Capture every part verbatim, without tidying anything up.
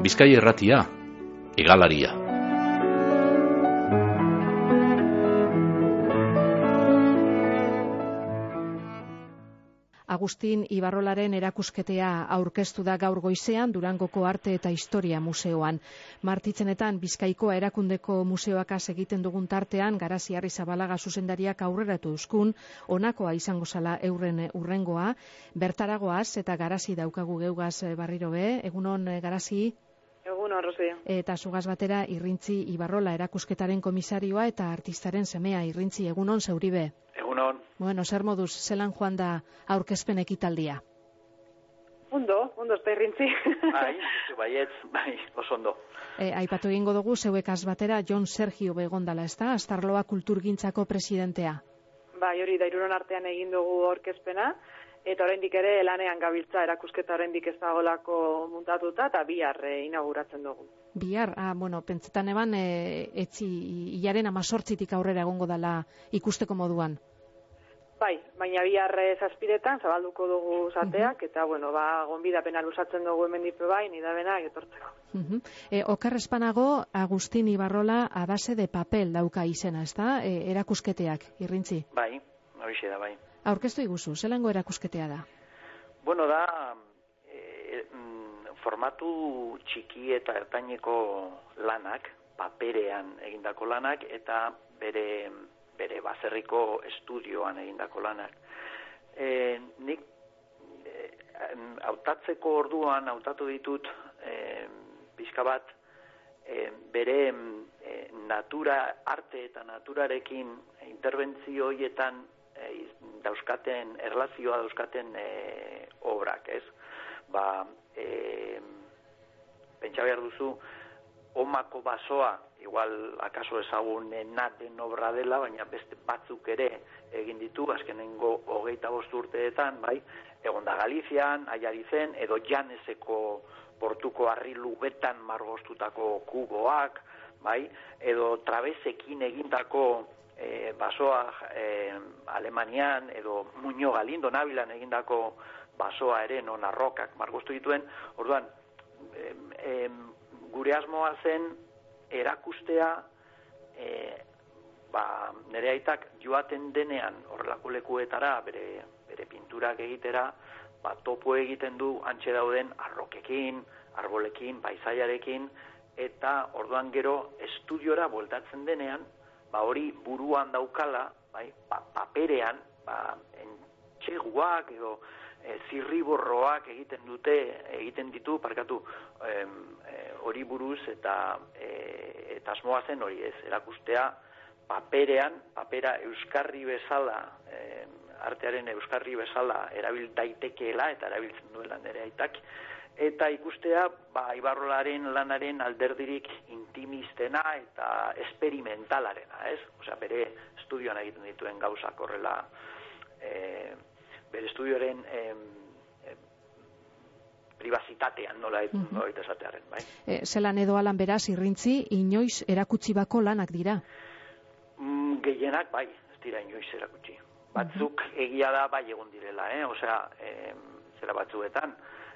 Bizkaia Irratia, Hegalaria. Agustin Ibarrolaren erakusketea aurkeztu da gaur goizean Durangoko Arte eta Historia Museoan. Martitzenetan Bizkaiko Erakundeko Museoakaz egiten dugun tartean, Garazi Arrizabalaga zuzendariak aurreratu euskun, honakoa izango zala euren urrengoa, bertaragoaz eta Garazi daukagu geugaz barriro be. Egunon, Garazi? Egun horrozio. Eta zugaz batera Irrintzi Ibarrola erakusketaren komisarioa eta artistaren semea. Irrintzi, egunon zeuribe? Egunon. Bueno, zer moduz, zelan joan da aurkezpen ekitaldia? Ondo, ondo ez da Irrintzi. Bai, baietz, bai, oso ondo. E, aipatu egingo dugu, zeuekaz batera, Jon Sergio begondala, ez da? Astarloa Kulturgintzako presidentea. Bai, hori da hiruron artean egin dugu aurkezpena, eta oraindik ere lanean gabiltza erakusketa oraindik ez dagolako muntatuta, eta bihar e, inauguratzen dugu. Bihar, ah, bueno, pentsetan eban, e, etzi hilaren amazortzitik aurrera egongo dala ikusteko moduan. Bai, baina bihar zazpiretan zabalduko dugu zateak, eta, bueno, ba, gonbidapena luzatzen dugu hemen dipe bai, nidabena etortzeko. Uh-huh. E, Okar espanago, Agustin Ibarrola a base de papel dauka izena, ez da? E, erakusketeak, Irrintzi? Bai, horixe da, bai. Aurkeztu iguzu, zelango erakusketea da? Bueno, da, e, formatu txiki eta ertaineko lanak, paperean egindako lanak, eta bere... bere baserriko estudioan egindako lanak. E, nik e, hautatzeko orduan hautatu ditut e, pixka bat e, bere e, natura, arte eta naturarekin interbentzio horietan e, dauzkaten, erlazioa dauzkaten e, obrak, ez? Ba, e, pentsa behar duzu, Omako basoa, igual akaso ezagunena den obra dela, baina beste batzuk ere egin ditu, azkenengo hogeita bost urteetan, bai, egon da Galizian, Aiarizen, edo Janeseko portuko harrilu betan margostutako kuboak, bai, edo Trabesekin egindako e, basoa e, Alemanian, edo Muño Galindo Nabilan egindako basoa ere non arrokak margostu dituen, orduan, e, e, gure asmoa zen erakustea e, ba, nire aitak joaten denean horrelako lekuetara bere, bere pinturak egitera, ba, topo egiten du antxe dauden arrokekin, arbolekin, paisaiarekin, eta orduan gero estudiora bueltatzen denean, ba, hori buruan daukala, bai, ba, paperean, ba, entxeguak edo E, zirriborroak egiten dute, egiten ditu, parkatu, hori e, buruz eta e, eta asmoa zen hori ez, erakustea paperean, papera euskarri bezala, e, artearen euskarri bezala erabil daitekeela eta erabiltzen duela nire aitak, eta ikustea, ba, Ibarrolaren lanaren alderdirik intimistena eta esperimentalarena, ez? Osea, bere estudioan egiten dituen gauzak horrela, e, bere estudioaren eh, eh, pribazitatean nola uh-huh. esatearen, bai. E, zelan edo alan beraz, Irrintzi, inoiz erakutsi bako lanak dira? Mm, gehienak, bai, ez dira inoiz erakutsi. Batzuk uh-huh. egia da, bai egon direla, eh? Osea, eh, zera batzuetan,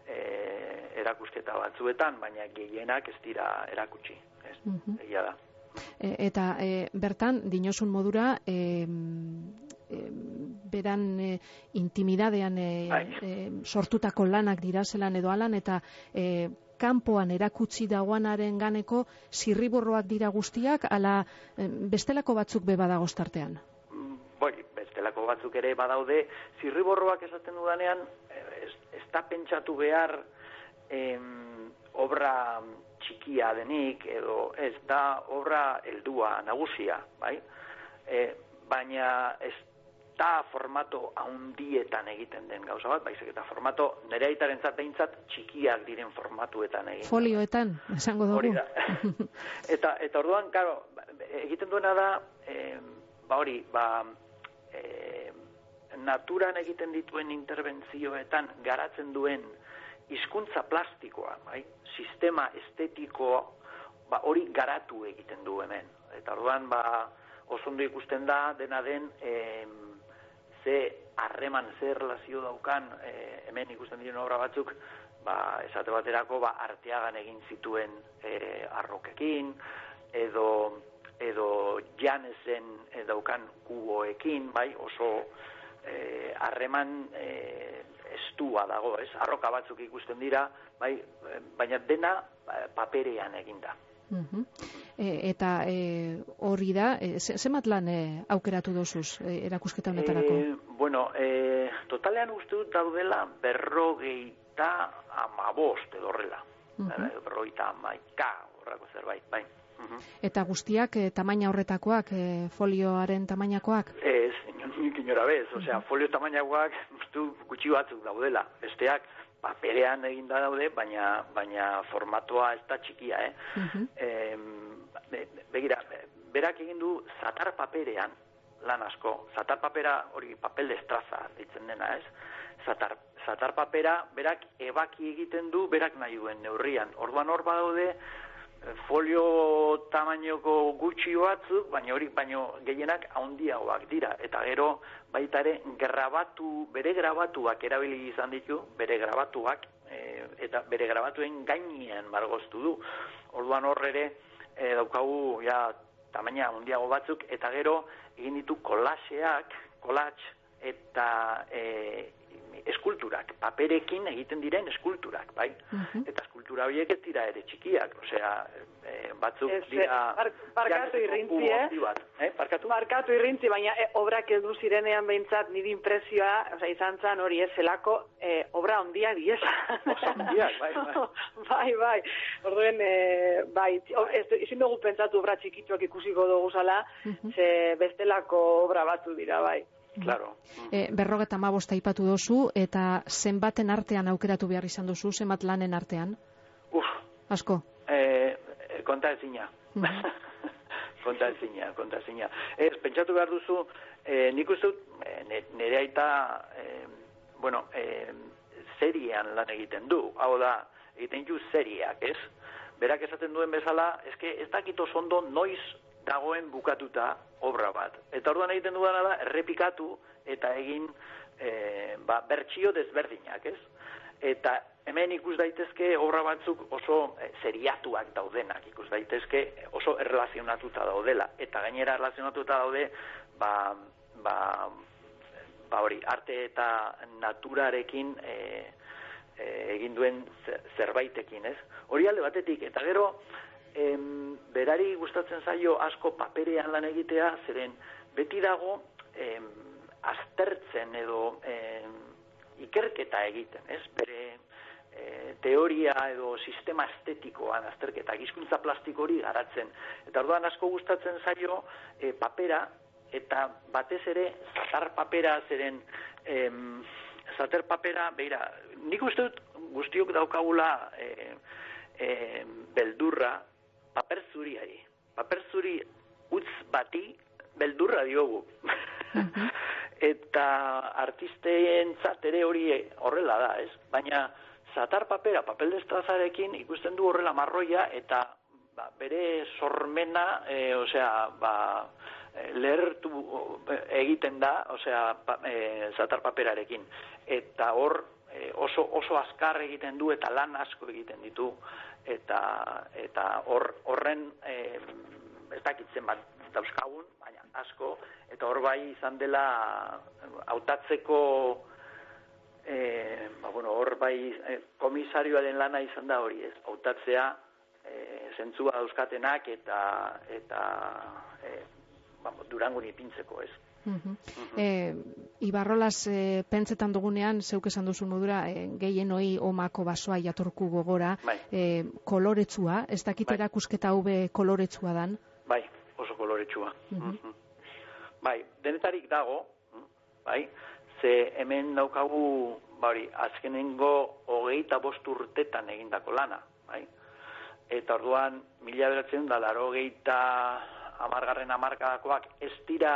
eh, erakusketa batzuetan, baina gehienak ez dira erakutsi, ez, uh-huh. egia da. E, eta e, bertan, dinosun modura, e, e, beran e, intimidadean e, e, sortutako lanak dira zelan edo alan, eta e, kanpoan erakutsi dagoanaren ganeko zirriborroak dira guztiak, ala e, bestelako batzuk be badagoztartean? Boi, bestelako batzuk ere badaude, zirriborroak esaten dudanean, ez, ez da pentsatu behar em, obra txikia denik, edo ez da obra heldua nagusia, bai? E, baina ez da formato haundietan egiten den gauza bat, baizik eta formato nire aitarentzat behintzat txikiak diren formatuetan egin. Folioetan, esango dugu. Hori da. eta, eta orduan, karo, egiten duena da, e, ba hori, ba, e, naturan egiten dituen interbentzioetan garatzen duen hizkuntza plastikoa, bai? Sistema estetiko, ba, hori garatu egiten du hemen. Eta orduan, ba, oso ondo ikusten da, dena den, e, ze harreman, ze relazio daukan, e, hemen ikusten diren obra batzuk, ba, esate baterako, ba, Arteagan egin zituen e, arrokekin, edo edo Janesen daukan kuboekin, bai, oso harreman e, estua dago, ez? Arroka batzuk ikusten dira, bai, baina dena paperean eginda. Uh-huh. E, eta hori e, da, e, zenbat lan e, aukeratu dozuz e, erakusketa honetarako? E, bueno, e, totalean uste dut daudela berrogeita amabost edo horrela. Uh-huh. Berrogeita amaika horrako zerbait, bai. Uh-huh. Eta guztiak e, tamaina horretakoak, e, folioaren tamainakoak? Ez, nik inora bez, osea, uh-huh. folio tamainakoak ustu gutxi batzuk daudela, besteak paperean eginda daude, baina baina formatua ez da txikia, eh? Uh-huh. E, begira, berak egin du zatar paperean lan asko, zatar papera hori papel destraza ditzen dena, ez? Zatar, zatar papera berak ebaki egiten du, berak nahi duen neurrian, orduan hor badaude folio tamainoko gutxi batzuk, baina hori baino gehienak handiagoak dira, eta gero baita ere grabatu, bere grabatuak erabili izan ditu, bere grabatuak, e, eta bere grabatuen gainean margoztu du. Orduan hor ere e, daukagu ja tamaina handiago batzuk, eta gero egin ditu kolaxeak, kolatx eta e, eskulturak, paperekin egiten diren eskulturak, bai? Uh-huh. Eta eskultura horiek ez dira ere txikiak, osea, e, batzuk ez, dira... Bar, barkatu irrintzi, eh? eh? Barkatu? Barkatu irrintzi, baina e, obrak ez du zirenean behintzat nire impresioa, osea, izan zan hori ez zelako e, obra ondia diesa. Oso ondiak, bai, bai. bai, bai. Orduen, e, bai, ezin dugu pentsatu obra txikituak ikusiko dugu zala, uh-huh. ze bestelako obra batzu dira, bai. Claro. E, berrogeta amabost aipatu dozu, eta zenbaten artean aukeratu behar izan dozu, zenbat lanen artean? Uf. Asko? E, konta ezina. Uh-huh. konta ezina, konta ezina. Ez, pentsatu behar duzu, e, nik uste dut, e, nire aita, e, bueno, e, seriean lan egiten du. Hau da, egiten du seriak, ez? Berak esaten duen bezala, eske ez dakit oso ondo noiz dagoen bukatuta obra bat. Eta orduan egiten dudana da, errepikatu eta egin e, ba, bertsio desberdinak, ez? Eta hemen ikus daitezke obra batzuk oso e, seriatuak daudenak, ikus daitezke oso erlazionatuta daudela. Eta gainera erlazionatuta daude, ba, ba, ba hori, arte eta naturarekin e, e, egin duen zerbaitekin, ez? Hori alde batetik, eta gero, Em, berari gustatzen zaio asko paperean lan egitea, zeren beti dago em, aztertzen edo em, ikerketa egiten, ez? Bere e, teoria edo sistema estetikoan azterketa, hizkuntza plastiko hori garatzen. Eta orduan asko gustatzen zaio e, papera, eta batez ere zatar papera, zeren em, zatar papera, beira, nik uste dut guztiok daukagula e, e, beldurra, paper zuriari. Paper zuri utz bati beldurra diogu. Uh-huh. Eta artisteentzat ere hori horrela da, ez? Baina zatar papera, papel destrazarekin ikusten du horrela marroia eta ba, bere sormena, e, osea, ba, lehertu egiten da, osea, pa, e, zatar paperarekin. Eta hor e, oso, oso azkar egiten du eta lan asko egiten ditu. eta eta hor horren eh, ez dakitzen bat dauzkagun, baina asko, eta hor bai izan dela hautatzeko eh, ba, bueno, hor bai eh, komisarioaren lana izan da hori, ez, hautatzea eh, zentzua dauzkatenak eta eta eh, ba, Durangon ipintzeko, ez. Uh-huh. Uh-huh. E, Ibarrolaz e, pentsetan dugunean, zeuk esan duzu modura, e, gehien hoi omako basoa jatorku gogora, bai. e, koloretsua, ez dakit bai. Erakusketa hube koloretsua dan? Bai, oso koloretsua. Uh-huh. Uh-huh. Bai, denetarik dago, bai, ze hemen daukagu, bari, azkenengo hogeita bost urtetan egindako lana, bai, eta orduan, mila beratzen da, laro hogeita amargarren amarkadakoak ez dira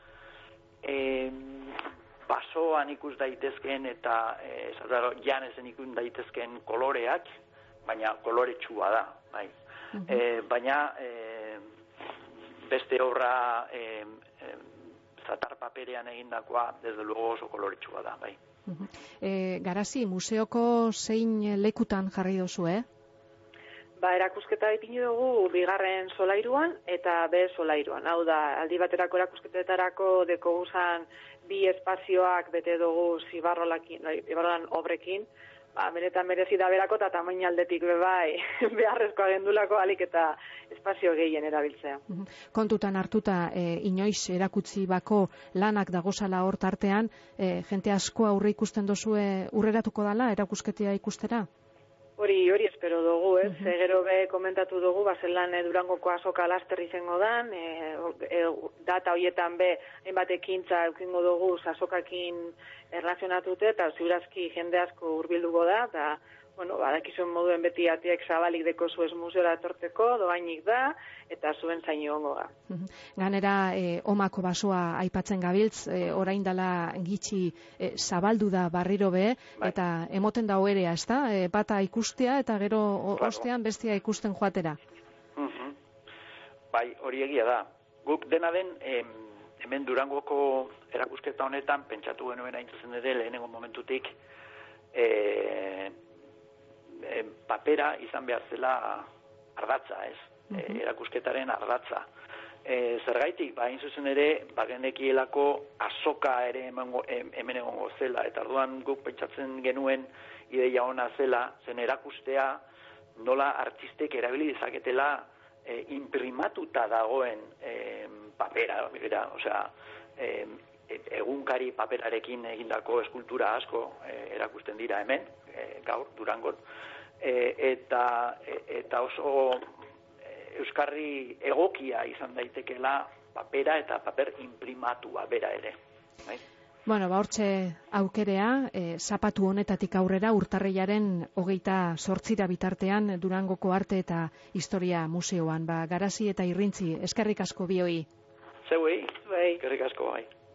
E, basoan ikus daitezken eta e, Janesen ikus daitezken koloreak, baina koloretsua da, bai. Uh-huh. e, baina e, beste obra e, e, zatar paperean egindakoa, desde luego oso koloretsua da, bai. E, Garazi, museoko zein lekutan jarri dozu, eh? Ba, erakusketa ipini dugu bigarren solairuan eta B solairuan. Hau da, aldi baterako erakusketetarako deko guzan bi espazioak bete dugu zibarrolakin, zibarrolan obrekin, ba, benetan merezi da berako eta tamain aldetik bebai beharrezkoa gendulako alik eta espazio gehien erabiltzea. Kontutan hartuta, e, inoiz erakutsi bako lanak dagozala hor tartean, e, jente asko aurre ikusten dozue urreratuko dala erakusketea ikustera? Hori, hori espero dugu, ez? Uh -huh. Gero be komentatu dugu, bazelan e, Durangoko azoka laster izango dan, e, e, data horietan be, hainbat ekintza eukingo dugu azokakin erlazionatute, eta ziurazki jende asko hurbilduko da, eta, bueno, badakizuen moduen beti atiek zabalik deko zuez museora etorteko, doainik da, eta zuen zain egongo da. Uh -huh. Ganera, e, omako basoa aipatzen gabiltz, e, orain dala gitxi e, zabaldu da barriro be, bai. Eta emoten da oerea, ez da? E, bata ikustea, eta gero o, claro. Ostean bestia ikusten joatera. Uh -huh. Bai, hori egia da. Guk dena den, em, hemen Durangoko erakusketa honetan, pentsatu genuen hain zuzen ere, lehenengo momentutik, e, e, papera izan behar zela ardatza, ez? Uh -huh. e, erakusketaren ardatza. E, zergaitik, ba, hain zuzen ere, bagenekielako azoka ere emango, hemen egongo zela, eta orduan guk pentsatzen genuen ideia ona zela, zen erakustea nola artistek erabili dezaketela e, imprimatuta dagoen e, papera, bera, osea, e, egunkari paperarekin egindako eskultura asko e, erakusten dira hemen, e, gaur, Durangon, e, eta, e, eta oso e, euskarri egokia izan daitekela papera eta paper imprimatua bera ere. Bai? Bueno, ba, hortxe aukerea, e, zapatu honetatik aurrera urtarrilaren hogeita zortzira bitartean Durangoko Arte eta Historia Museoan. Ba, Garazi eta Irrintzi, eskerrik asko bioi. Zeuei, eskerrik asko bai.